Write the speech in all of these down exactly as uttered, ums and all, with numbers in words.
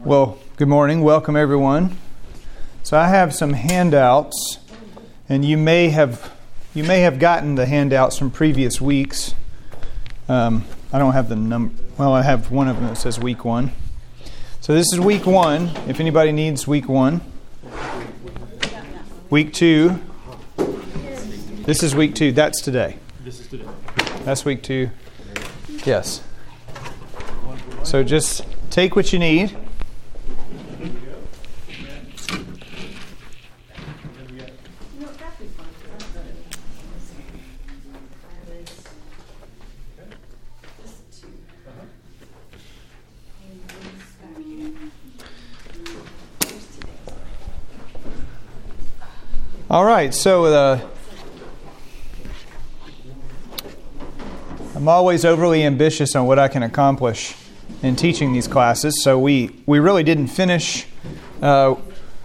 Well, good morning. Welcome, everyone. So I have some handouts, and you may have you may have gotten the handouts from previous weeks. Um, I don't have the number. Well, I have one of them that says week one. So this is week one. If anybody needs week one, week two. This is week two. That's today. This is today. That's week two. Yes. So just take what you need. All right, so uh, I'm always overly ambitious on what I can accomplish in teaching these classes, so we, we really didn't finish uh,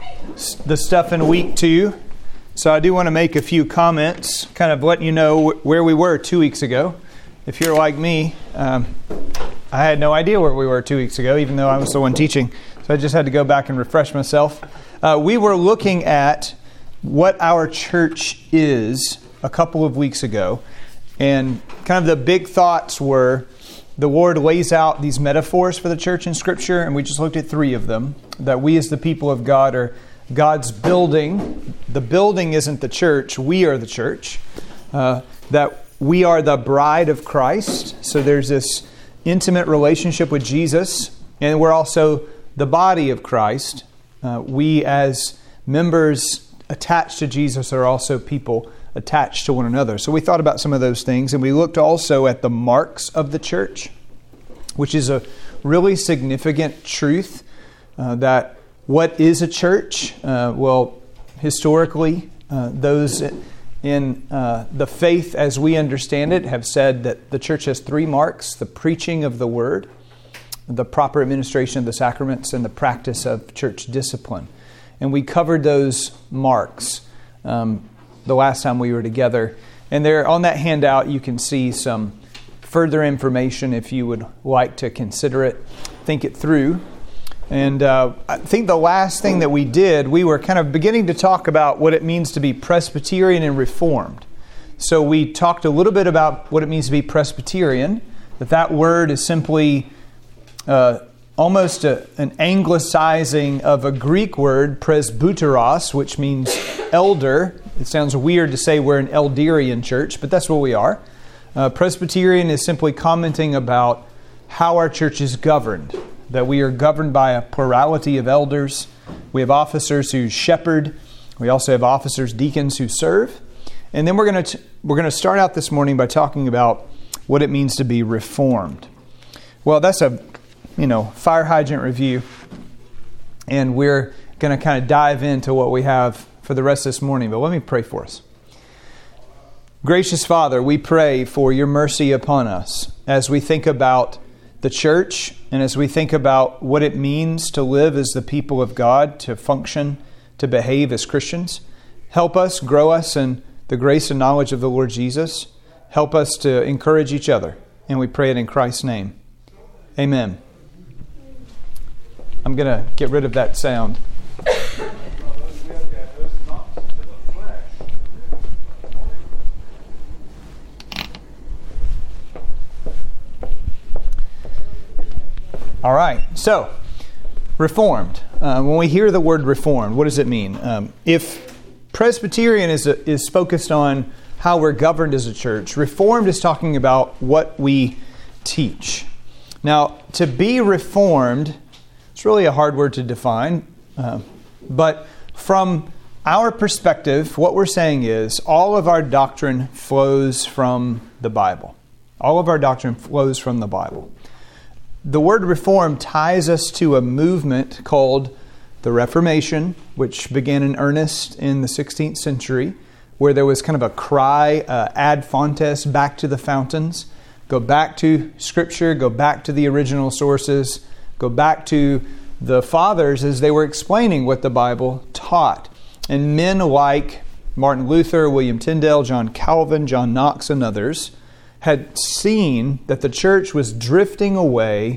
the stuff in week two. So I do want to make a few comments, kind of letting you know where we were two weeks ago. If you're like me, um, I had no idea where we were two weeks ago, even though I was the one teaching. So I just had to go back and refresh myself. Uh, we were looking at what our church is a couple of weeks ago. And kind of the big thoughts were the Lord lays out these metaphors for the church in Scripture, and we just looked at three of them. That we as the people of God are God's building. The building isn't the church, we are the church. Uh, that we are the bride of Christ. So there's this intimate relationship with Jesus, and we're also the body of Christ. Uh, we as members attached to Jesus are also people attached to one another. So we thought about some of those things, and we looked also at the marks of the church, which is a really significant truth uh, that what is a church? Uh, well, historically, uh, those in uh, the faith as we understand it have said that the church has three marks: the preaching of the word, the proper administration of the sacraments, and the practice of church discipline. And we covered those marks um, the last time we were together. And there on that handout, you can see some further information if you would like to consider it, think it through. And uh, I think the last thing that we did, we were kind of beginning to talk about what it means to be Presbyterian and Reformed. So we talked a little bit about what it means to be Presbyterian, that that word is simply Uh, almost a, an anglicizing of a Greek word, presbyteros, which means elder. It sounds weird to say we're an Elderian church, but that's what we are. Uh, Presbyterian is simply commenting about how our church is governed, that we are governed by a plurality of elders. We have officers who shepherd. We also have officers, deacons who serve. And then we're going to we're going to start out this morning by talking about what it means to be reformed. Well, that's a you know, fire hydrant review. And we're going to kind of dive into what we have for the rest of this morning. But let me pray for us. Gracious Father, we pray for your mercy upon us as we think about the church and as we think about what it means to live as the people of God, to function, to behave as Christians. Help us, grow us in the grace and knowledge of the Lord Jesus. Help us to encourage each other. And we pray it in Christ's name. Amen. I'm going to get rid of that sound. All right. So, Reformed. Uh, when we hear the word Reformed, what does it mean? Um, if Presbyterian is, a, is focused on how we're governed as a church, Reformed is talking about what we teach. Now, to be Reformed, it's really a hard word to define, uh, but from our perspective, what we're saying is all of our doctrine flows from the Bible. All of our doctrine flows from the Bible. The word Reform ties us to a movement called the Reformation, which began in earnest in the sixteenth century, where there was kind of a cry, uh, ad fontes, back to the fountains, go back to Scripture, go back to the original sources, go back to the fathers as they were explaining what the Bible taught. And men like Martin Luther, William Tyndale, John Calvin, John Knox, and others had seen that the church was drifting away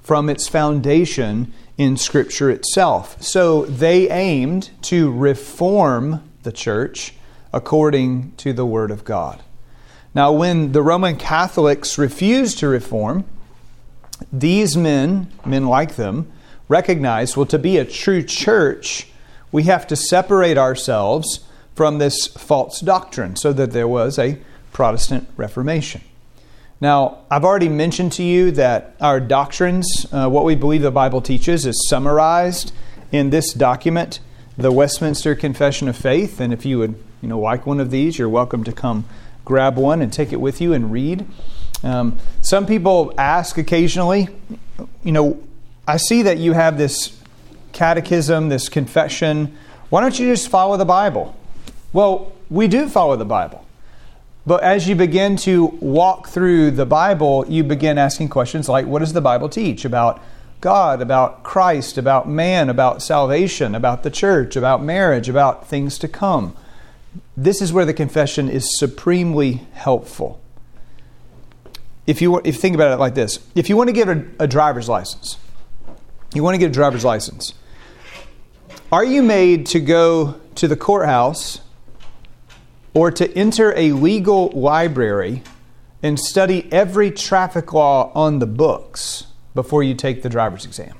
from its foundation in Scripture itself. So they aimed to reform the church according to the Word of God. Now, when the Roman Catholics refused to reform, these men, men like them, recognized, well, to be a true church, we have to separate ourselves from this false doctrine, so that there was a Protestant Reformation. Now, I've already mentioned to you that our doctrines, uh, what we believe the Bible teaches, is summarized in this document, the Westminster Confession of Faith. And if you would, you know, like one of these, you're welcome to come grab one and take it with you and read. Um, some people ask occasionally, you know, I see that you have this catechism, this confession. Why don't you just follow the Bible? Well, we do follow the Bible. But as you begin to walk through the Bible, you begin asking questions like, what does the Bible teach about God, about Christ, about man, about salvation, about the church, about marriage, about things to come? This is where the confession is supremely helpful. If you, if you think about it like this, if you want to get a, a driver's license, you want to get a driver's license, are you made to go to the courthouse or to enter a legal library and study every traffic law on the books before you take the driver's exam?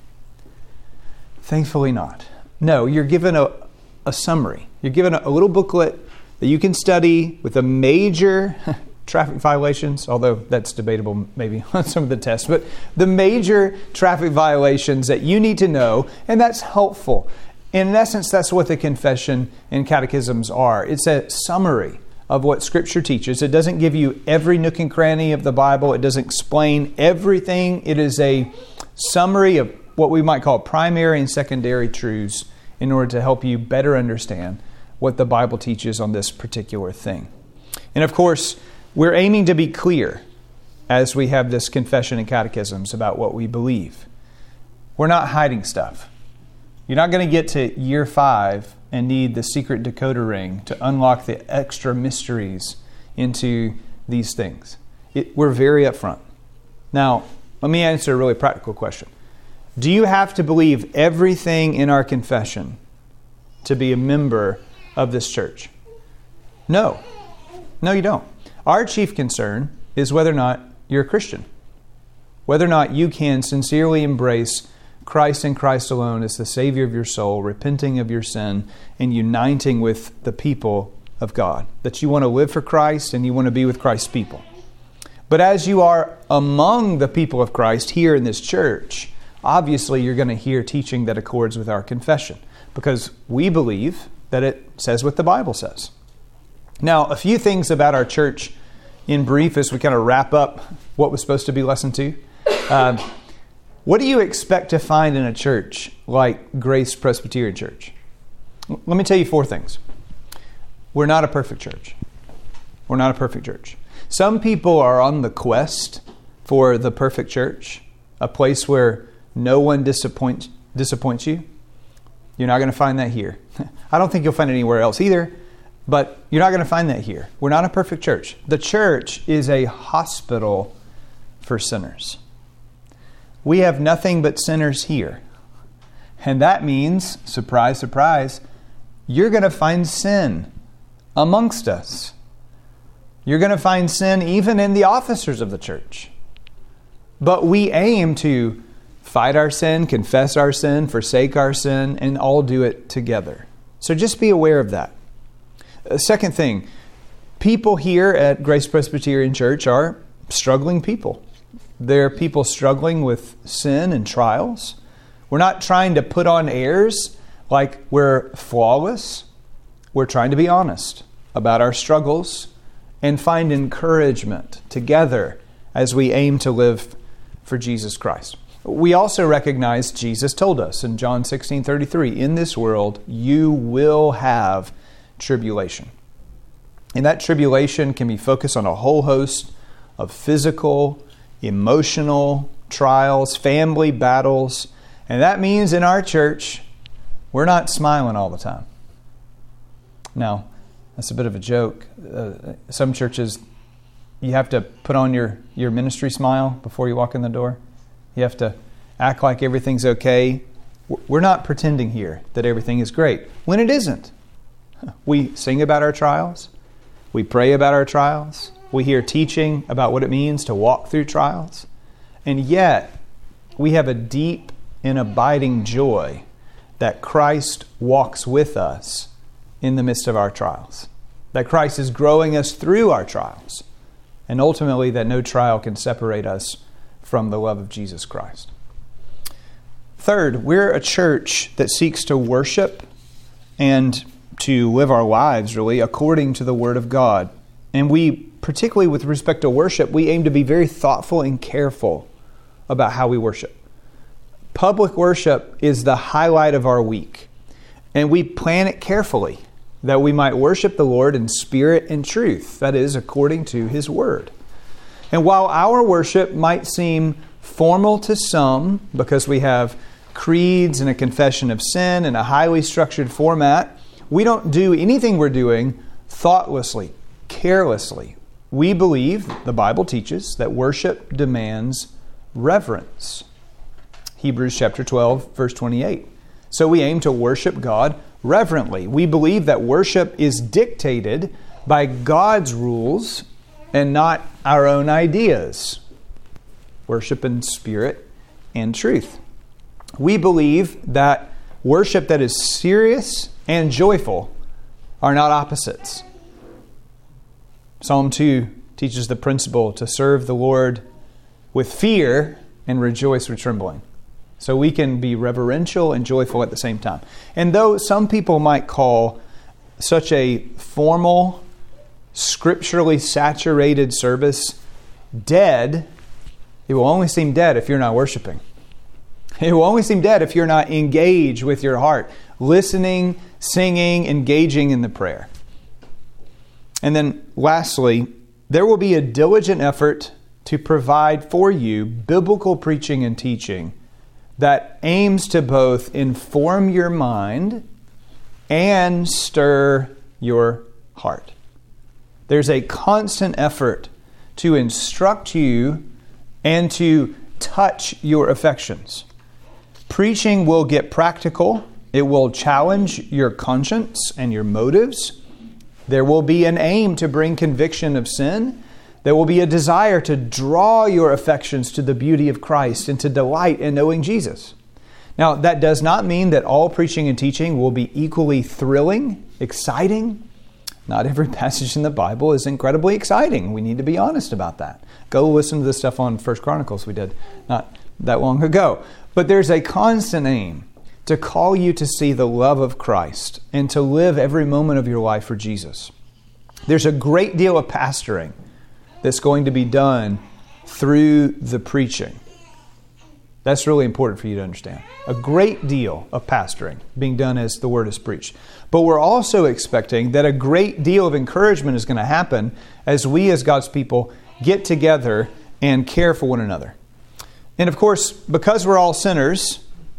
Thankfully not. No, you're given a, a summary. You're given a, a little booklet that you can study with the major traffic violations, although that's debatable maybe on some of the tests, but the major traffic violations that you need to know, and that's helpful. In essence, that's what the confession and catechisms are. It's a summary of what Scripture teaches. It doesn't give you every nook and cranny of the Bible. It doesn't explain everything. It is a summary of what we might call primary and secondary truths in order to help you better understand what the Bible teaches on this particular thing. And of course, we're aiming to be clear as we have this confession and catechisms about what we believe. We're not hiding stuff. You're not going to get to year five and need the secret decoder ring to unlock the extra mysteries into these things. It, we're very upfront. Now, let me answer a really practical question. Do you have to believe everything in our confession to be a member of this church? No. No, you don't. Our chief concern is whether or not you're a Christian. Whether or not you can sincerely embrace Christ and Christ alone as the Savior of your soul, repenting of your sin, and uniting with the people of God. That you want to live for Christ and you want to be with Christ's people. But as you are among the people of Christ here in this church, obviously you're going to hear teaching that accords with our confession, because we believe that it says what the Bible says. Now, a few things about our church in brief as we kind of wrap up what was supposed to be lesson two. Uh, What do you expect to find in a church like Grace Presbyterian Church? Let me tell you four things. We're not a perfect church. We're not a perfect church. Some people are on the quest for the perfect church, a place where no one disappoints disappoints you. You're not going to find that here. I don't think you'll find it anywhere else either, but you're not going to find that here. We're not a perfect church. The church is a hospital for sinners. We have nothing but sinners here. And that means, surprise, surprise, you're going to find sin amongst us. You're going to find sin even in the officers of the church. But we aim to fight our sin, confess our sin, forsake our sin, and all do it together. So just be aware of that. Uh, second thing, people here at Grace Presbyterian Church are struggling people. They're people struggling with sin and trials. We're not trying to put on airs like we're flawless. We're trying to be honest about our struggles and find encouragement together as we aim to live for Jesus Christ. We also recognize Jesus told us in John sixteen thirty-three, in this world you will have tribulation. And that tribulation can be focused on a whole host of physical, emotional trials, family battles. And that means in our church, we're not smiling all the time. Now, that's a bit of a joke. Uh, some churches, you have to put on your, your ministry smile before you walk in the door. You have to act like everything's okay. We're not pretending here that everything is great when it isn't. We sing about our trials. We pray about our trials. We hear teaching about what it means to walk through trials. And yet, we have a deep and abiding joy that Christ walks with us in the midst of our trials. That Christ is growing us through our trials. And ultimately, that no trial can separate us from the love of Jesus Christ. Third, we're a church that seeks to worship and to live our lives, really, according to the Word of God. And we, particularly with respect to worship, we aim to be very thoughtful and careful about how we worship. Public worship is the highlight of our week. And we plan it carefully that we might worship the Lord in spirit and truth, that is, according to His Word. And while our worship might seem formal to some, because we have creeds and a confession of sin and a highly structured format, we don't do anything we're doing thoughtlessly, carelessly. We believe, the Bible teaches, that worship demands reverence. Hebrews chapter twelve, verse twenty-eight. So we aim to worship God reverently. We believe that worship is dictated by God's rules and not our own ideas. Worship in spirit and truth. We believe that worship that is serious and joyful are not opposites. Psalm two teaches the principle to serve the Lord with fear and rejoice with trembling. So we can be reverential and joyful at the same time. And though some people might call such a formal, scripturally saturated service dead, it will only seem dead if you're not worshiping. It will only seem dead if you're not engaged with your heart, listening, singing, engaging in the prayer. And then lastly, there will be a diligent effort to provide for you biblical preaching and teaching that aims to both inform your mind and stir your heart. There's a constant effort to instruct you and to touch your affections. Preaching will get practical. It will challenge your conscience and your motives. There will be an aim to bring conviction of sin. There will be a desire to draw your affections to the beauty of Christ and to delight in knowing Jesus. Now, that does not mean that all preaching and teaching will be equally thrilling, exciting. Not every passage in the Bible is incredibly exciting. We need to be honest about that. Go listen to the stuff on First Chronicles we did not that long ago. But there's a constant aim to call you to see the love of Christ and to live every moment of your life for Jesus. There's a great deal of pastoring that's going to be done through the preaching. That's really important for you to understand. A great deal of pastoring being done as the word is preached. But we're also expecting that a great deal of encouragement is going to happen as we as God's people get together and care for one another. And of course, because we're all sinners,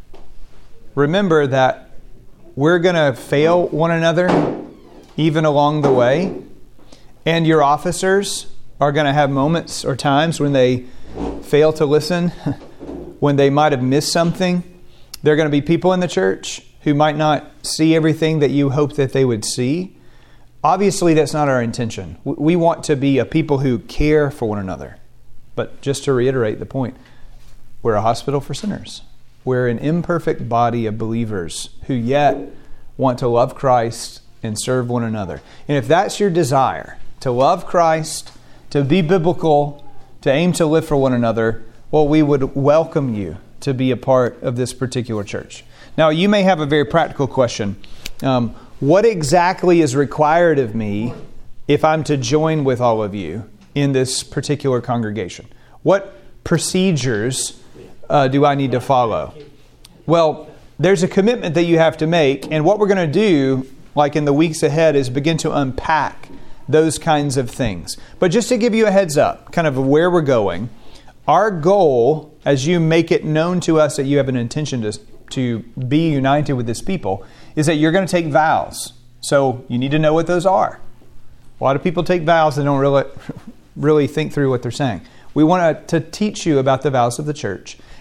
remember that we're going to fail one another even along the way. And your officers are going to have moments or times when they fail to listen, when they might have missed something. There are going to be people in the church who might not see everything that you hope that they would see. Obviously, that's not our intention. We want to be a people who care for one another. But just to reiterate the point, we're a hospital for sinners. We're an imperfect body of believers who yet want to love Christ and serve one another. And if that's your desire, to love Christ, to be biblical, to aim to live for one another, well, we would welcome you to be a part of this particular church. Now, you may have a very practical question. Um, what exactly is required of me if I'm to join with all of you in this particular congregation? What procedures uh, do I need to follow? Well, there's a commitment that you have to make, and what we're going to do, like in the weeks ahead, is begin to unpack those kinds of things. But just to give you a heads up, kind of where we're going, our goal, as you make it known to us that you have an intention to, to be united with this people, is that you're going to take vows. So you need to know what those are. A lot of people take vows and don't really, really think through what they're saying. We want to teach you about the vows of the church.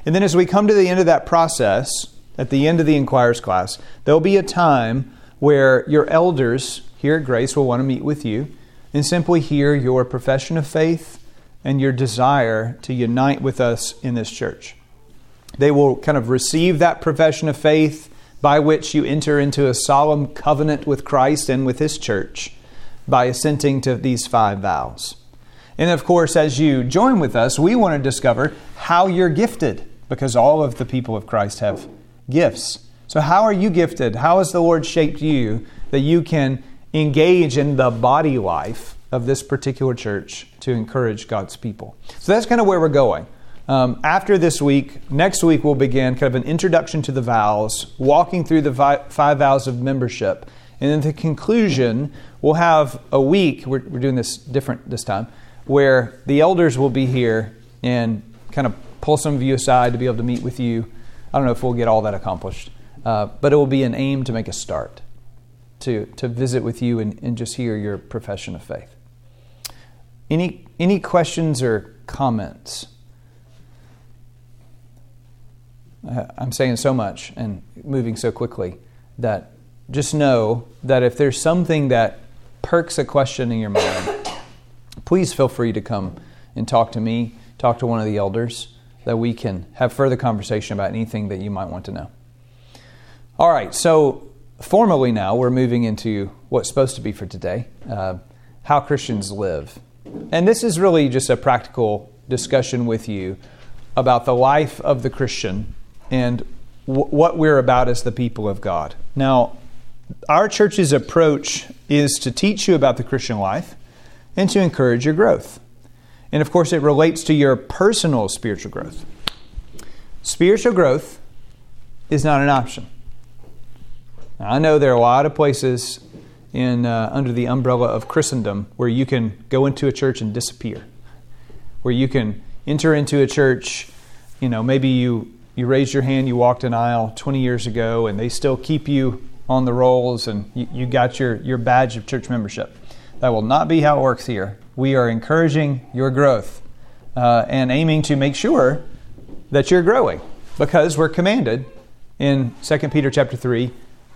And then as we come to the end of that process, at the end of the Inquirers class, there'll be a time where your elders here at Grace will want to meet with you and simply hear your profession of faith and your desire to unite with us in this church. They will kind of receive that profession of faith by which you enter into a solemn covenant with Christ and with His church by assenting to these five vows. And of course, as you join with us, we want to discover how you're gifted, because all of the people of Christ have gifts. So how are you gifted? How has the Lord shaped you that you can engage in the body life of this particular church to encourage God's people? So that's kind of where we're going. Um, after this week, next week we'll begin kind of an introduction to the vows, walking through the vi- five vows of membership. And in the conclusion, we'll have a week, we're, we're doing this different this time, where the elders will be here and kind of pull some of you aside to be able to meet with you. I don't know if we'll get all that accomplished, uh, but it will be an aim to make a start, to, to visit with you and, and just hear your profession of faith. Any, any questions or comments? I'm saying so much and moving so quickly that just know that if there's something that perks a question in your mind, please feel free to come and talk to me, talk to one of the elders, that we can have further conversation about anything that you might want to know. All right, so formally now we're moving into what's supposed to be for today, uh, how Christians live. And this is really just a practical discussion with you about the life of the Christian and w- what we're about as the people of God. Now, our church's approach is to teach you about the Christian life and to encourage your growth. And of course, it relates to your personal spiritual growth. Spiritual growth is not an option. Now, I know there are a lot of places in uh, under the umbrella of Christendom where you can go into a church and disappear, where you can enter into a church, you know, maybe you, you raised your hand, you walked an aisle twenty years ago, and they still keep you on the rolls and you, you got your, your badge of church membership. That will not be how it works here. We are encouraging your growth uh, and aiming to make sure that you're growing, because we're commanded in Second Peter chapter three,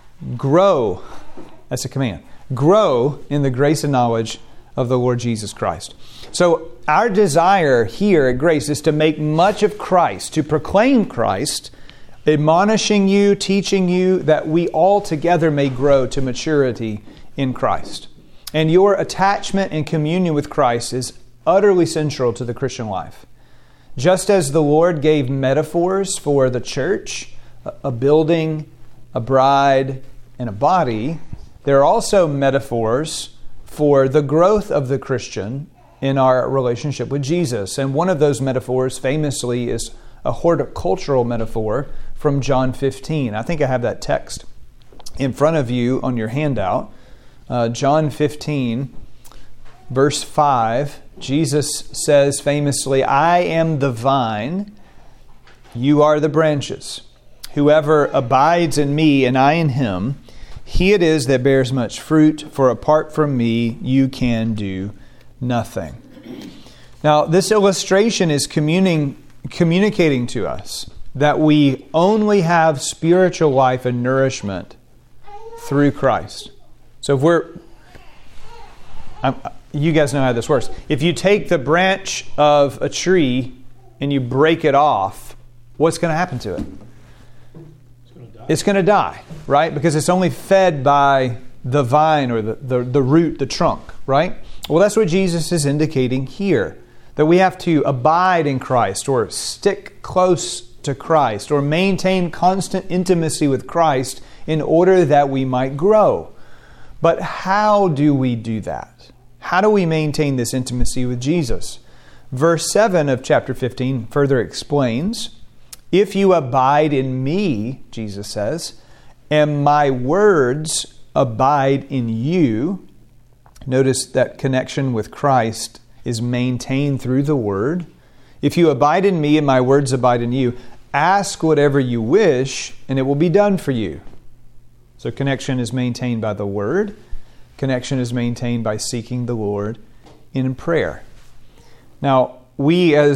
grow. That's a command. Grow in the grace and knowledge of the Lord Jesus Christ. So our desire here at Grace is to make much of Christ, to proclaim Christ, admonishing you, teaching you, that we all together may grow to maturity in Christ. And your attachment and communion with Christ is utterly central to the Christian life. Just as the Lord gave metaphors for the church, a building, a bride, and a body, there are also metaphors for the growth of the Christian in our relationship with Jesus. And one of those metaphors famously is a horticultural metaphor from John fifteen. I think I have that text in front of you on your handout. Uh, John fifteen, verse five, Jesus says famously, "I am the vine, you are the branches. Whoever abides in me and I in him, he it is that bears much fruit, for apart from me you can do nothing." Now, this illustration is communing, communicating to us that we only have spiritual life and nourishment through Christ. So if we're, I'm, you guys know how this works. If you take the branch of a tree and you break it off, what's going to happen to it? It's going to die. It's going to die, right? Because it's only fed by the vine or the, the, the root, the trunk, right? Well, that's what Jesus is indicating here. That we have to abide in Christ or stick close to Christ or maintain constant intimacy with Christ in order that we might grow. But how do we do that? How do we maintain this intimacy with Jesus? Verse seven of chapter fifteen further explains, "If you abide in me," Jesus says, "and my words abide in you." Notice that connection with Christ is maintained through the Word. "If you abide in me and my words abide in you, ask whatever you wish and it will be done for you." So connection is maintained by the Word. Connection is maintained by seeking the Lord in prayer. Now, we as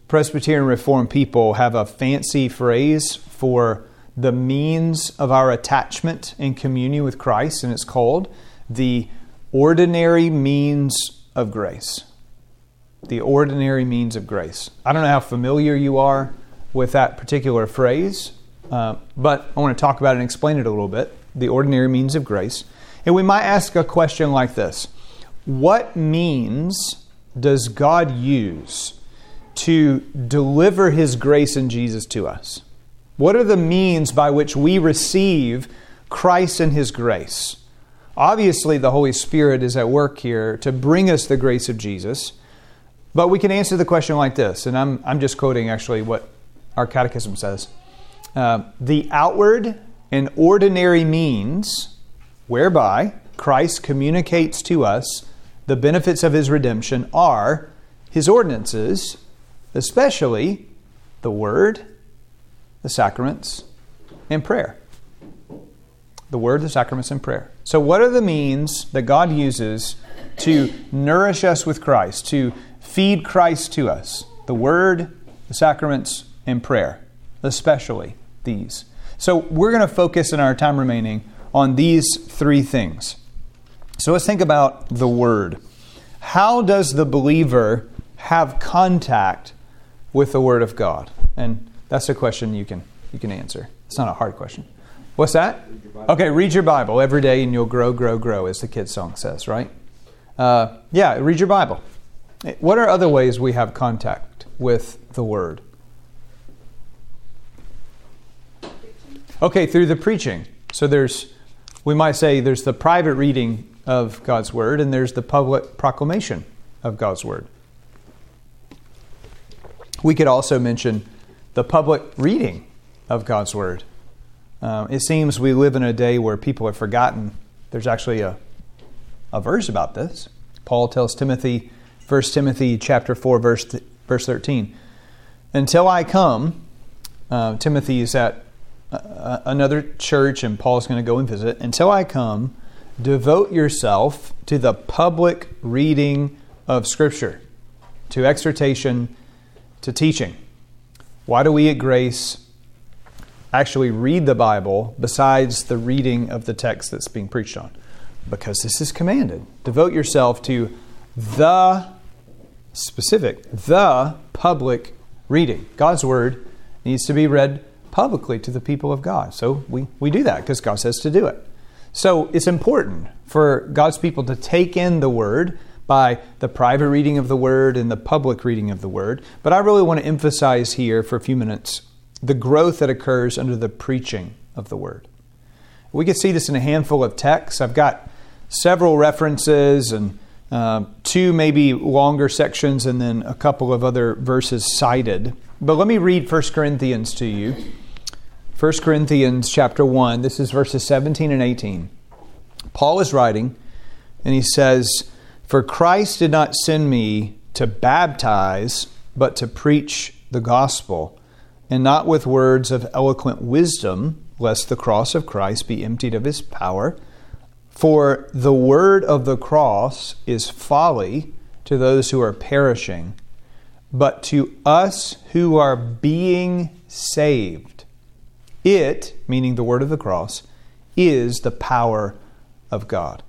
Presbyterian Reformed people have a fancy phrase for the means of our attachment in communion with Christ, and it's called the ordinary means of grace. The ordinary means of grace. I don't know how familiar you are with that particular phrase, uh, but I want to talk about it and explain it a little bit. The ordinary means of grace. And we might ask a question like this. What means does God use to deliver His grace in Jesus to us? What are the means by which we receive Christ and His grace? Obviously, the Holy Spirit is at work here to bring us the grace of Jesus. But we can answer the question like this, and I'm I'm just quoting actually what our catechism says. Uh, the outward and ordinary means whereby Christ communicates to us the benefits of His redemption are His ordinances, especially the Word, the sacraments, and prayer. The Word, the sacraments, and prayer. So what are the means that God uses to nourish us with Christ, to feed Christ to us? The Word, the sacraments, and prayer, especially these. So we're going to focus in our time remaining on these three things. So let's think about the Word. How does the believer have contact with the Word of God? And that's a question you can you can answer. It's not a hard question. What's that? Okay, read your Bible every day and you'll grow, grow, grow, as the kids' song says, right? Uh, yeah, read your Bible. What are other ways we have contact with the Word? Okay, through the preaching. So there's, we might say there's the private reading of God's Word and there's the public proclamation of God's Word. We could also mention the public reading of God's Word. Uh, it seems we live in a day where people have forgotten. There's actually a, a verse about this. Paul tells Timothy, First Timothy chapter four, verse th- verse thirteen. Until I come, uh, Timothy is at uh, another church and Paul's going to go and visit. Until I come, devote yourself to the public reading of Scripture, to exhortation, to teaching. Why do we at Grace actually read the Bible besides the reading of the text that's being preached on? Because this is commanded. Devote yourself to the specific, the public reading. God's Word needs to be read publicly to the people of God. So we, we do that because God says to do it. So it's important for God's people to take in the Word by the private reading of the Word and the public reading of the Word. But I really want to emphasize here for a few minutes the growth that occurs under the preaching of the Word. We can see this in a handful of texts. I've got several references and uh, two maybe longer sections and then a couple of other verses cited. But let me read First Corinthians to you. First Corinthians chapter one, this is verses seventeen and eighteen. Paul is writing and he says, "For Christ did not send me to baptize, but to preach the gospel, and not with words of eloquent wisdom, lest the cross of Christ be emptied of His power. For the word of the cross is folly to those who are perishing, but to us who are being saved, it," meaning the word of the cross, "is the power of God."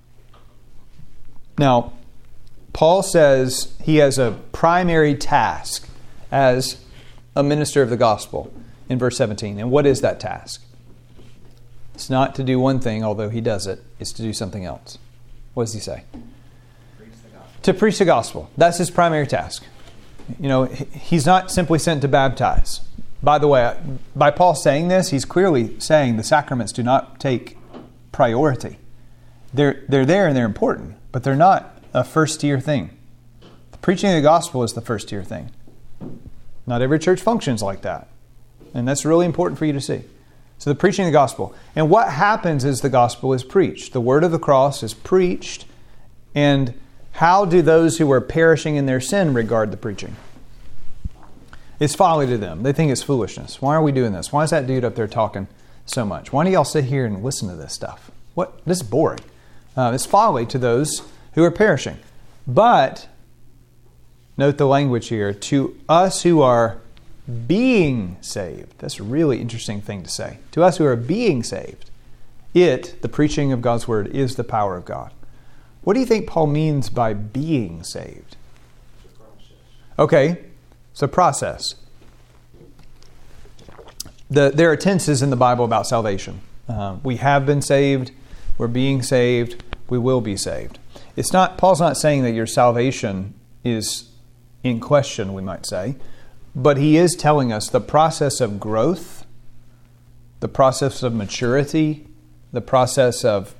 Now, Paul says he has a primary task as a minister of the gospel in verse seventeen. And what is that task? It's not to do one thing, although he does it. It's to do something else. What does he say? Preach the gospel. To preach the gospel. That's his primary task. You know, he's not simply sent to baptize. By the way, by Paul saying this, he's clearly saying the sacraments do not take priority. They're, they're there and they're important, but they're not a first-tier thing. The preaching of the gospel is the first-tier thing. Not every church functions like that. And that's really important for you to see. So the preaching of the gospel. And what happens is the gospel is preached. The word of the cross is preached. And how do those who are perishing in their sin regard the preaching? It's folly to them. They think it's foolishness. Why are we doing this? Why is that dude up there talking so much? Why do y'all sit here and listen to this stuff? What? This is boring. Uh, it's folly to those who are perishing. But Note the language here. To us who are being saved. That's a really interesting thing to say. To us who are being saved. It, the preaching of God's word, is the power of God. What do you think Paul means by being saved? It's a process. Okay, it's a process. The, there are tenses in the Bible about salvation. Uh, we have been saved, we're being saved, we will be saved. It's not, Paul's not saying that your salvation is in question, we might say, but he is telling us the process of growth, the process of maturity, the process of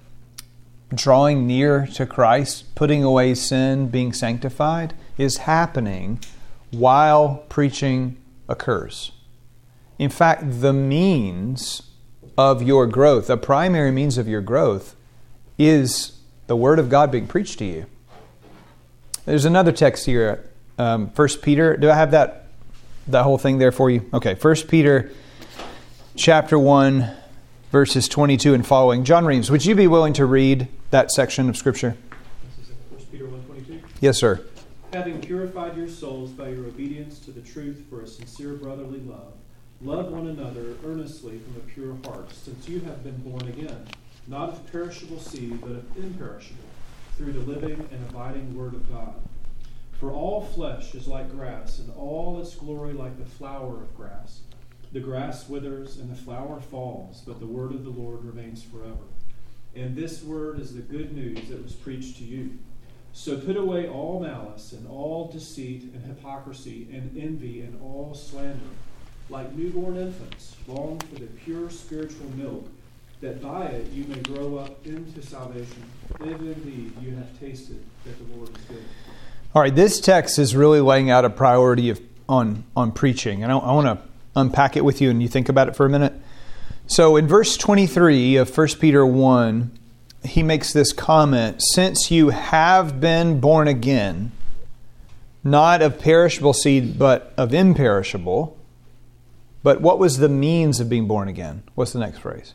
drawing near to Christ, putting away sin, being sanctified, is happening while preaching occurs. In fact, the means of your growth, the primary means of your growth, is the Word of God being preached to you. There's another text here, um, First Peter. Do I have that that whole thing there for you? Okay, First Peter chapter one, verses twenty-two and following. John Reeves, would you be willing to read that section of Scripture? This is First Peter one twenty-two. Yes, sir. Having purified your souls by your obedience to the truth for a sincere brotherly love, love one another earnestly from a pure heart, since you have been born again, not of perishable seed, but of imperishable, through the living and abiding Word of God. For all flesh is like grass, and all its glory like the flower of grass. The grass withers and the flower falls, but the word of the Lord remains forever. And this word is the good news that was preached to you. So put away all malice and all deceit and hypocrisy and envy and all slander. Like newborn infants, long for the pure spiritual milk, that by it you may grow up into salvation, if indeed you have tasted that the Lord is good. All right, this text is really laying out a priority of on, on preaching. And I, I want to unpack it with you and you think about it for a minute. So in verse twenty-three of First Peter one, he makes this comment, since you have been born again, not of perishable seed, but of imperishable. But what was the means of being born again? What's the next phrase?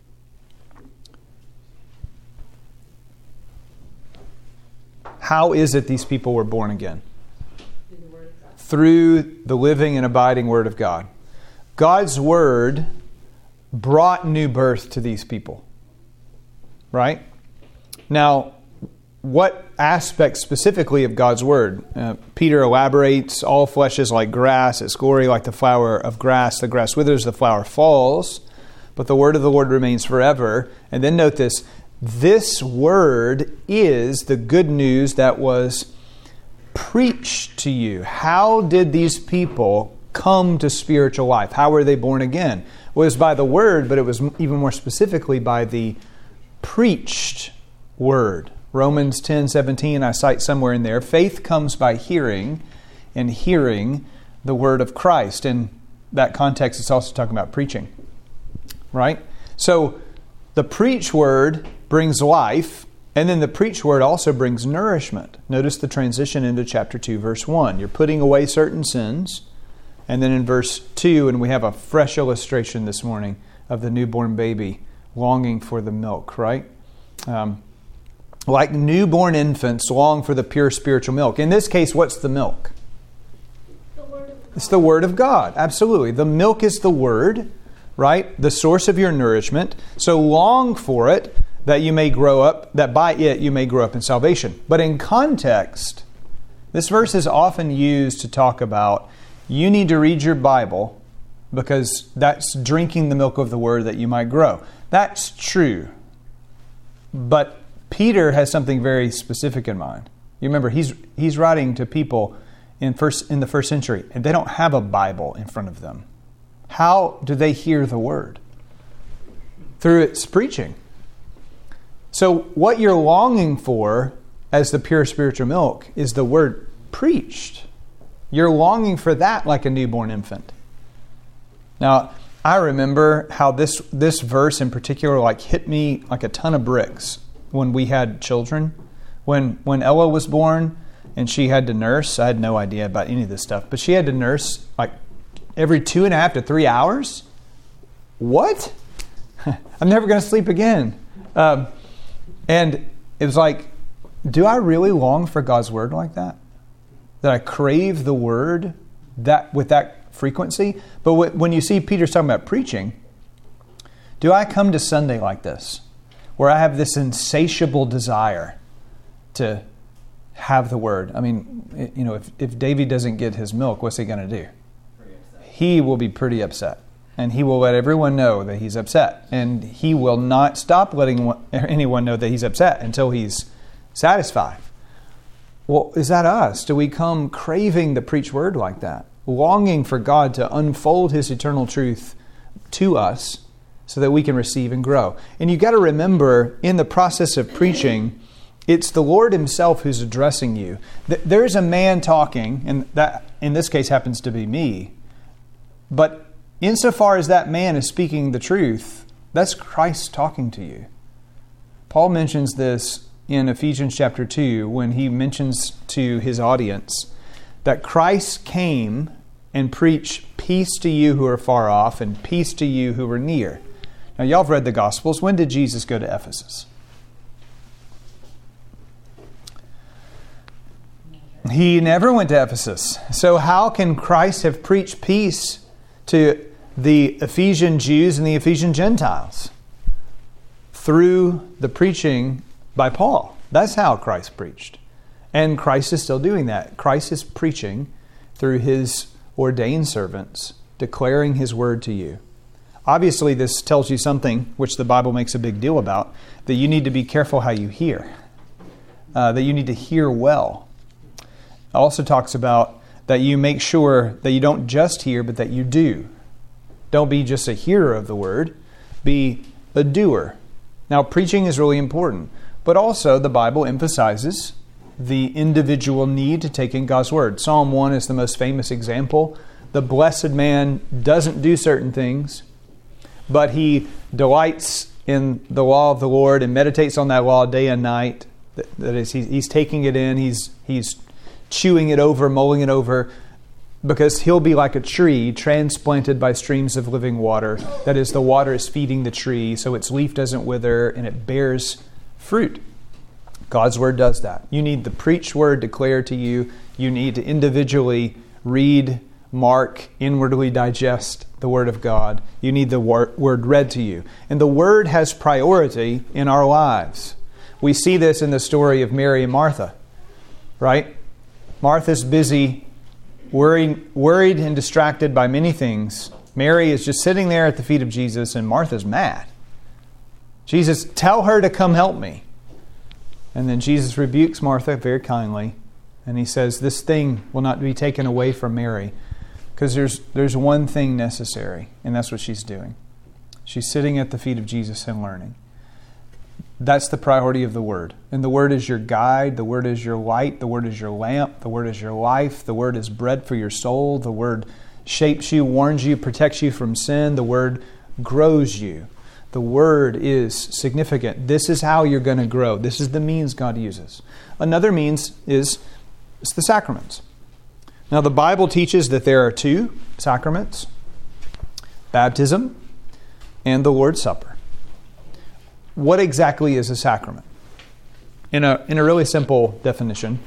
How is it these people were born again? Through the Word of God. Through the living and abiding Word of God. God's Word brought new birth to these people. Right? Now, what aspect specifically of God's Word? Uh, Peter elaborates, all flesh is like grass, its glory like the flower of grass. The grass withers, the flower falls, but the word of the Lord remains forever. And then note this, this word is the good news that was preached to you. How did these people come to spiritual life? How were they born again? Well, it was by the word, but it was even more specifically by the preached word. Romans ten seventeen, I cite somewhere in there, faith comes by hearing, and hearing the word of Christ. In that context, it's also talking about preaching. Right? So, the preached word brings life, and then the preached word also brings nourishment. Notice the transition into chapter two, verse one. You're putting away certain sins, and then in verse two, and we have a fresh illustration this morning of the newborn baby longing for the milk, right? Um, like newborn infants long for the pure spiritual milk. In this case, what's the milk? The Word of God. It's the Word of God, absolutely. The milk is the Word, right? The source of your nourishment. So long for it that you may grow up, that by it you may grow up in salvation. But in context, this verse is often used to talk about you need to read your Bible because that's drinking the milk of the Word that you might grow. That's true. But Peter has something very specific in mind. You remember, he's he's writing to people in first in the first century, and they don't have a Bible in front of them. How do they hear the Word? Through its preaching. So what you're longing for as the pure spiritual milk is the Word preached. You're longing for that like a newborn infant. Now, I remember how this this verse in particular like hit me like a ton of bricks when we had children. When when Ella was born and she had to nurse, I had no idea about any of this stuff, but she had to nurse like every two and a half to three hours. What? I'm never going to sleep again. Um, and it was like, do I really long for God's Word like that? that I crave the Word that with that frequency. But when you see Peter's talking about preaching, do I come to Sunday like this, where I have this insatiable desire to have the Word? I mean, you know, if, if Davey doesn't get his milk, what's he going to do? He will be pretty upset. And he will let everyone know that he's upset. And he will not stop letting anyone know that he's upset until he's satisfied. Well, is that us? Do we come craving the preached Word like that? Longing for God to unfold His eternal truth to us so that we can receive and grow. And you've got to remember, in the process of preaching, it's the Lord Himself who's addressing you. There's a man talking, and that in this case happens to be me. But insofar as that man is speaking the truth, that's Christ talking to you. Paul mentions this in Ephesians chapter two when he mentions to his audience that Christ came and preached peace to you who are far off and peace to you who are near. Now, y'all have read the Gospels. When did Jesus go to Ephesus? He never went to Ephesus. So how can Christ have preached peace to the Ephesian Jews and the Ephesian Gentiles? Through the preaching by Paul. That's how Christ preached. And Christ is still doing that. Christ is preaching through His ordained servants, declaring His word to you. Obviously, this tells you something which the Bible makes a big deal about, that you need to be careful how you hear. Uh, that you need to hear well. It also talks about that you make sure that you don't just hear, but that you do. Don't be just a hearer of the word. Be a doer. Now, preaching is really important, but also the Bible emphasizes the individual need to take in God's word. Psalm one is the most famous example. The blessed man doesn't do certain things, but he delights in the law of the Lord and meditates on that law day and night. That is, he's taking it in, he's he's chewing it over, mulling it over, because he'll be like a tree transplanted by streams of living water. That is, the water is feeding the tree, so its leaf doesn't wither and it bears fruit. God's word does that. You need the preached word declared to you. You need to individually read, mark, inwardly digest the word of God. You need the word read to you. And the word has priority in our lives. We see this in the story of Mary and Martha, right? Martha's busy, worried, worried and distracted by many things. Mary is just sitting there at the feet of Jesus, and Martha's mad. Jesus, tell her to come help me. And then Jesus rebukes Martha very kindly, and He says, this thing will not be taken away from Mary, because there's there's one thing necessary, and that's what she's doing. She's sitting at the feet of Jesus and learning. That's the priority of the Word. And the Word is your guide. The Word is your light. The Word is your lamp. The Word is your life. The Word is bread for your soul. The Word shapes you, warns you, protects you from sin. The Word grows you. The Word is significant. This is how you're going to grow. This is the means God uses. Another means is it's the sacraments. Now, the Bible teaches that there are two sacraments, baptism and the Lord's Supper. What exactly is a sacrament? In a, in a really simple definition,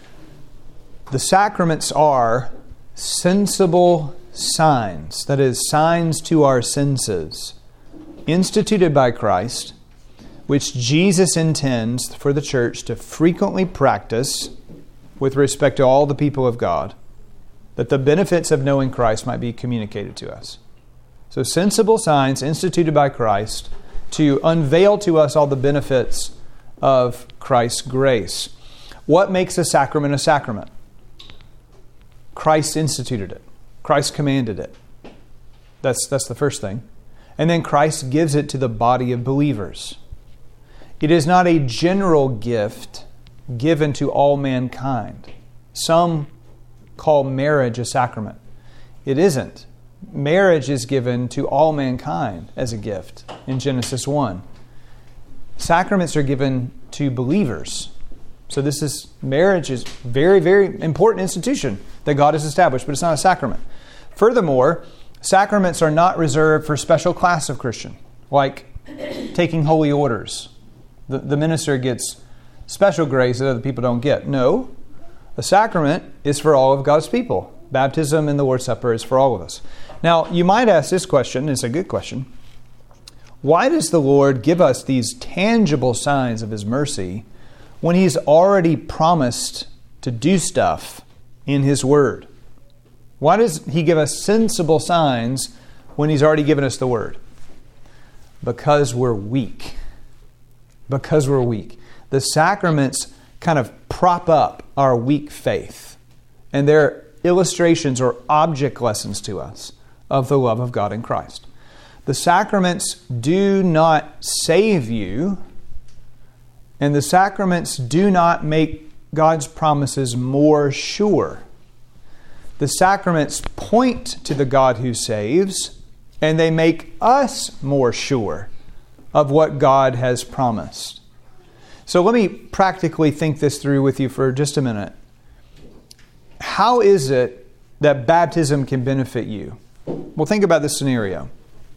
the sacraments are sensible signs, that is, signs to our senses, instituted by Christ, which Jesus intends for the church to frequently practice with respect to all the people of God, that the benefits of knowing Christ might be communicated to us. So sensible signs instituted by Christ to unveil to us all the benefits of Christ's grace. What makes a sacrament a sacrament? Christ instituted it. Christ commanded it. That's, that's the first thing. And then Christ gives it to the body of believers. It is not a general gift given to all mankind. Some call marriage a sacrament. It isn't. Marriage is given to all mankind as a gift in Genesis one. Sacraments are given to believers. So this is, marriage is very, very important institution that God has established, but it's not a sacrament. Furthermore, sacraments are not reserved for a special class of Christian, like taking holy orders. The, the minister gets special grace that other people don't get. No. A sacrament is for all of God's people. Baptism and the Lord's Supper is for all of us. Now, you might ask this question, it's a good question. Why does the Lord give us these tangible signs of His mercy when He's already promised to do stuff in His Word? Why does He give us sensible signs when He's already given us the Word? Because we're weak. Because we're weak. The sacraments kind of prop up our weak faith. And they're illustrations or object lessons to us of the love of God in Christ. The sacraments do not save you, and the sacraments do not make God's promises more sure. The sacraments point to the God who saves, and they make us more sure of what God has promised. So let me practically think this through with you for just a minute. How is it that baptism can benefit you? Well, think about this scenario.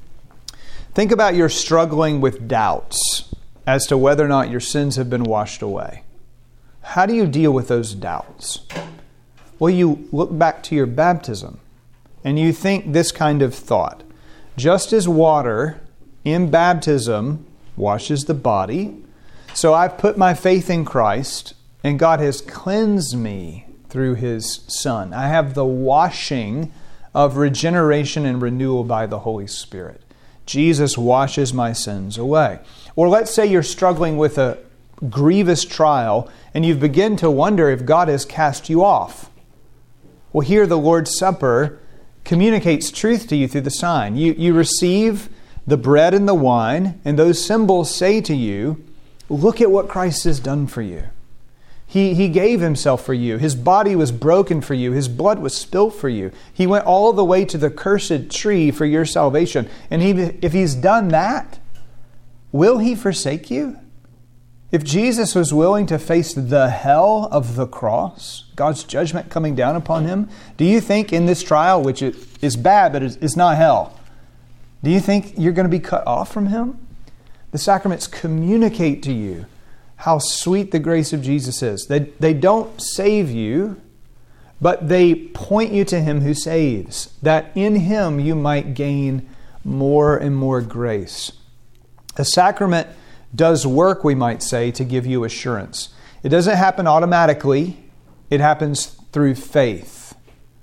Think about you're struggling with doubts as to whether or not your sins have been washed away. How do you deal with those doubts? Well, you look back to your baptism and you think this kind of thought. Just as water in baptism washes the body, so I've put my faith in Christ and God has cleansed me through His Son. I have the washing of regeneration and renewal by the Holy Spirit. Jesus washes my sins away. Or let's say you're struggling with a grievous trial and you begin to wonder if God has cast you off. Well, here the Lord's Supper communicates truth to you through the sign. You, you receive the bread and the wine, and those symbols say to you, look at what Christ has done for you. He, he gave Himself for you. His body was broken for you. His blood was spilt for you. He went all the way to the cursed tree for your salvation. And he, if He's done that, will He forsake you? If Jesus was willing to face the hell of the cross, God's judgment coming down upon Him, do you think in this trial, which is bad, but it's not hell, do you think you're going to be cut off from Him? The sacraments communicate to you how sweet the grace of Jesus is. They, they don't save you, but they point you to Him who saves, that in Him you might gain more and more grace. A sacrament does work, we might say, to give you assurance. It doesn't happen automatically. It happens through faith.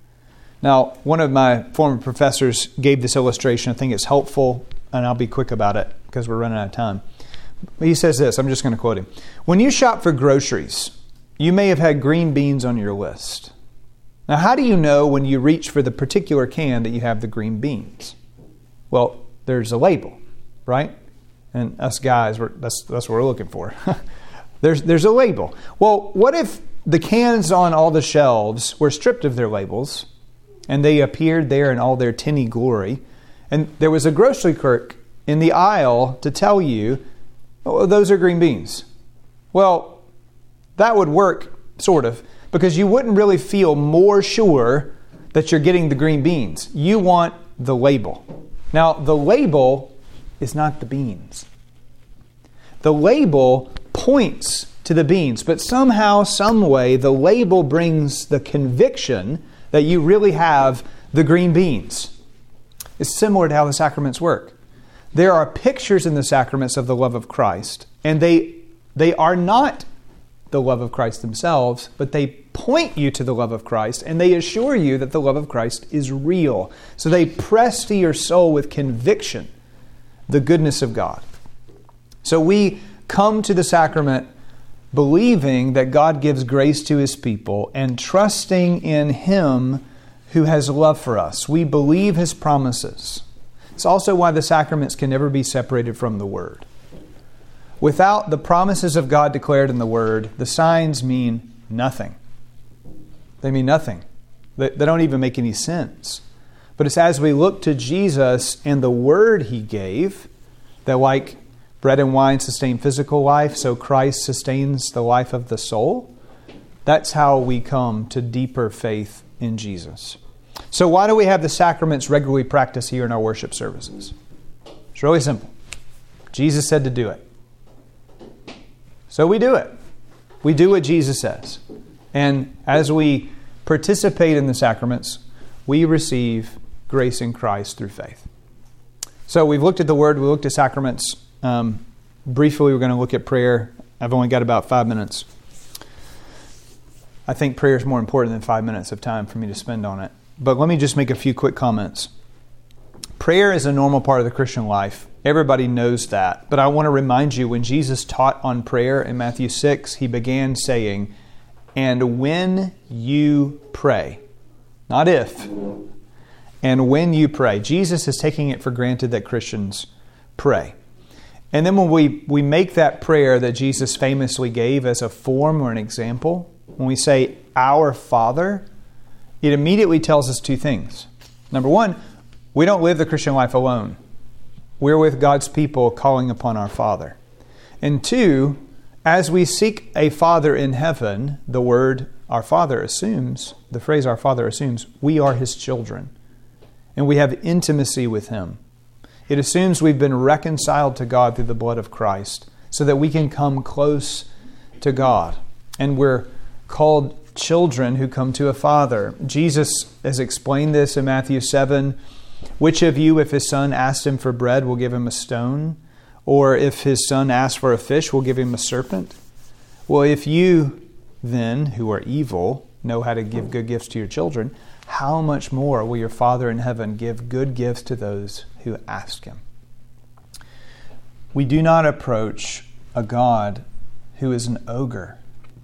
Now, one of my former professors gave this illustration. I think it's helpful, and I'll be quick about it because we're running out of time. He says this, I'm just going to quote him. When you shop for groceries, you may have had green beans on your list. Now, how do you know when you reach for the particular can that you have the green beans? Well, there's a label, right? And us guys, we're, that's, that's what we're looking for. there's, there's a label. Well, what if the cans on all the shelves were stripped of their labels and they appeared there in all their tinny glory, and there was a grocery clerk in the aisle to tell you, oh, those are green beans? Well, that would work, sort of, because you wouldn't really feel more sure that you're getting the green beans. You want the label. Now, the label is not the beans. The label points to the beans, but somehow, some way, the label brings the conviction that you really have the green beans. It's similar to how the sacraments work. There are pictures in the sacraments of the love of Christ, and they they are not the love of Christ themselves, but they point you to the love of Christ, and they assure you that the love of Christ is real. So they press to your soul with conviction the goodness of God. So we come to the sacrament believing that God gives grace to His people and trusting in Him who has love for us. We believe His promises. It's also why the sacraments can never be separated from the Word. Without the promises of God declared in the Word, the signs mean nothing. They mean nothing. They, they don't even make any sense. But it's as we look to Jesus and the Word He gave, that like bread and wine sustain physical life, so Christ sustains the life of the soul. That's how we come to deeper faith in Jesus. So why do we have the sacraments regularly practiced here in our worship services? It's really simple. Jesus said to do it. So we do it. We do what Jesus says. And as we participate in the sacraments, we receive grace in Christ through faith. So we've looked at the Word, we looked at sacraments. Um, briefly, we're going to look at prayer. I've only got about five minutes. I think prayer is more important than five minutes of time for me to spend on it. But let me just make a few quick comments. Prayer is a normal part of the Christian life. Everybody knows that. But I want to remind you, when Jesus taught on prayer in Matthew six, He began saying, "And when you pray," not if, "and when you pray." Jesus is taking it for granted that Christians pray. And then when we, we make that prayer that Jesus famously gave as a form or an example, when we say, "Our Father," it immediately tells us two things. Number one, we don't live the Christian life alone. We're with God's people calling upon our Father. And two, as we seek a Father in heaven, the word "our Father" assumes, the phrase "our Father" assumes, we are His children. And we have intimacy with Him. It assumes we've been reconciled to God through the blood of Christ so that we can come close to God. And we're called children who come to a Father. Jesus has explained this in Matthew seven. "Which of you, if his son asks him for bread, will give him a stone? Or if his son asks for a fish, will give him a serpent? Well, if you then, who are evil, know how to give good gifts to your children, how much more will your Father in heaven give good gifts to those who ask Him?" We do not approach a God who is an ogre,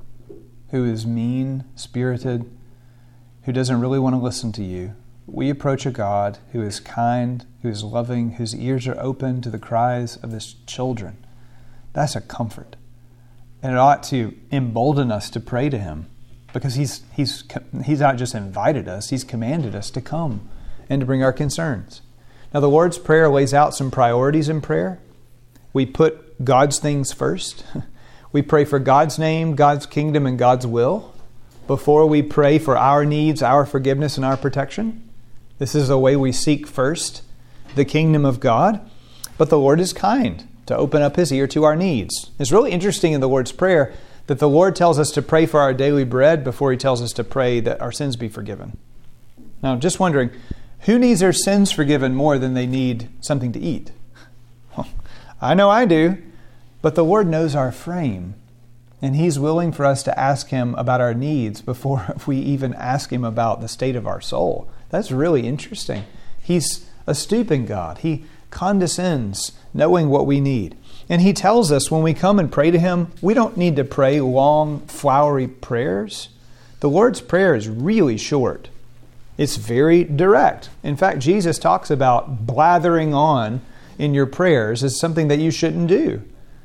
who is mean-spirited, who doesn't really want to listen to you. We approach a God who is kind, who is loving, whose ears are open to the cries of His children. That's a comfort. And it ought to embolden us to pray to Him, because He's He's He's not just invited us, He's commanded us to come and to bring our concerns. Now, the Lord's Prayer lays out some priorities in prayer. We put God's things first. We pray for God's name, God's kingdom, and God's will before we pray for our needs, our forgiveness, and our protection. This is the way we seek first the kingdom of God. But the Lord is kind to open up His ear to our needs. It's really interesting in the Lord's Prayer that the Lord tells us to pray for our daily bread before He tells us to pray that our sins be forgiven. Now, just wondering, who needs their sins forgiven more than they need something to eat? Well, I know I do, but the Lord knows our frame, and He's willing for us to ask Him about our needs before we even ask Him about the state of our soul. That's really interesting. He's a stooping God. He condescends, knowing what we need. And He tells us when we come and pray to Him, we don't need to pray long, flowery prayers. The Lord's Prayer is really short. It's very direct. In fact, Jesus talks about blathering on in your prayers as something that you shouldn't do.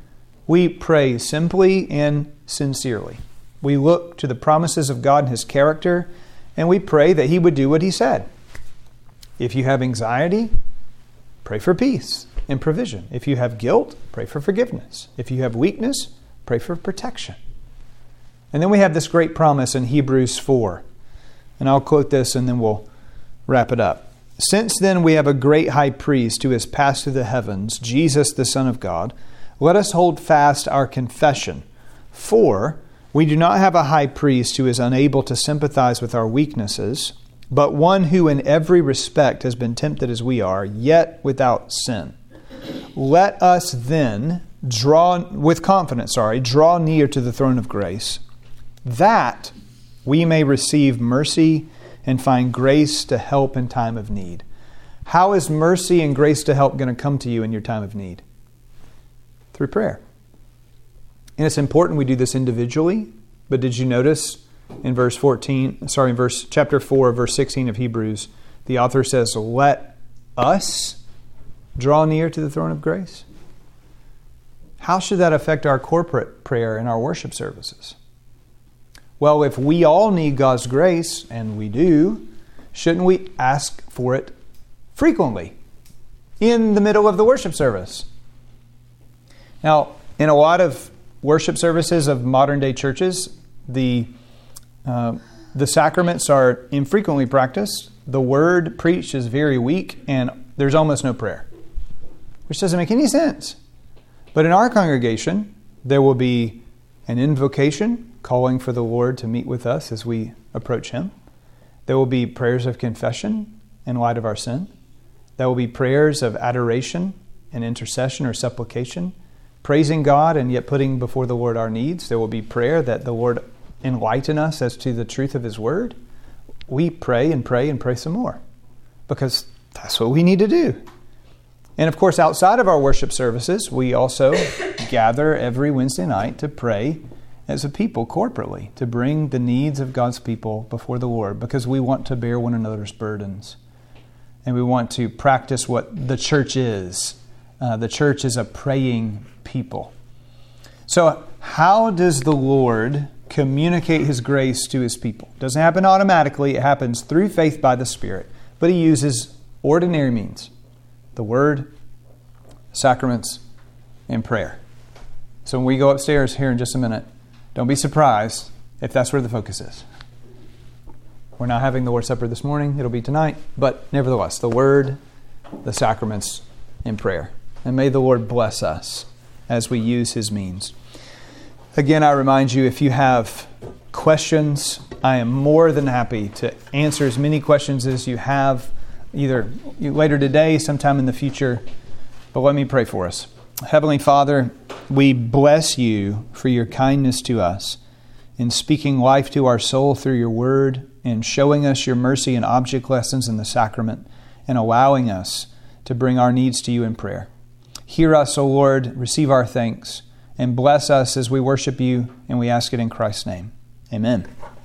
We pray simply and sincerely. We look to the promises of God and His character, and we pray that He would do what He said. If you have anxiety, pray for peace and provision. If you have guilt, pray for forgiveness. If you have weakness, pray for protection. And then we have this great promise in Hebrews four. And I'll quote this and then we'll wrap it up. "Since then we have a great high priest who has passed through the heavens, Jesus the Son of God, let us hold fast our confession. For we do not have a high priest who is unable to sympathize with our weaknesses, but one who in every respect has been tempted as we are, yet without sin. Let us then draw, with confidence, sorry, draw near to the throne of grace, that we may receive mercy and find grace to help in time of need." How is mercy and grace to help going to come to you in your time of need? Through prayer. And it's important we do this individually, but did you notice in verse fourteen, sorry, in verse chapter four, verse sixteen of Hebrews, the author says, "Let us draw near to the throne of grace"? How should that affect our corporate prayer and our worship services? Well, if we all need God's grace, and we do, shouldn't we ask for it frequently in the middle of the worship service? Now, in a lot of worship services of modern day churches, the uh, the sacraments are infrequently practiced. The word preached is very weak, and there's almost no prayer, which doesn't make any sense. But in our congregation, there will be an invocation calling for the Lord to meet with us as we approach Him. There will be prayers of confession in light of our sin. There will be prayers of adoration and intercession or supplication, praising God and yet putting before the Lord our needs. There will be prayer that the Lord enlighten us as to the truth of His Word. We pray and pray and pray some more because that's what we need to do. And of course, outside of our worship services, we also gather every Wednesday night to pray as a people corporately, to bring the needs of God's people before the Lord, because we want to bear one another's burdens. And we want to practice what the church is. Uh, the church is a praying people. So how does the Lord communicate His grace to His people? It doesn't happen automatically. It happens through faith by the Spirit. But He uses ordinary means. The Word, sacraments, and prayer. So when we go upstairs here in just a minute, don't be surprised if that's where the focus is. We're not having the Lord's Supper this morning. It'll be tonight. But nevertheless, the Word, the sacraments, and prayer. And may the Lord bless us as we use His means. Again, I remind you, if you have questions, I am more than happy to answer as many questions as you have, either later today, sometime in the future. But let me pray for us. Heavenly Father, we bless You for Your kindness to us in speaking life to our soul through Your Word and showing us Your mercy in object lessons in the sacrament and allowing us to bring our needs to You in prayer. Hear us, O Lord, receive our thanks, and bless us as we worship You, and we ask it in Christ's name. Amen.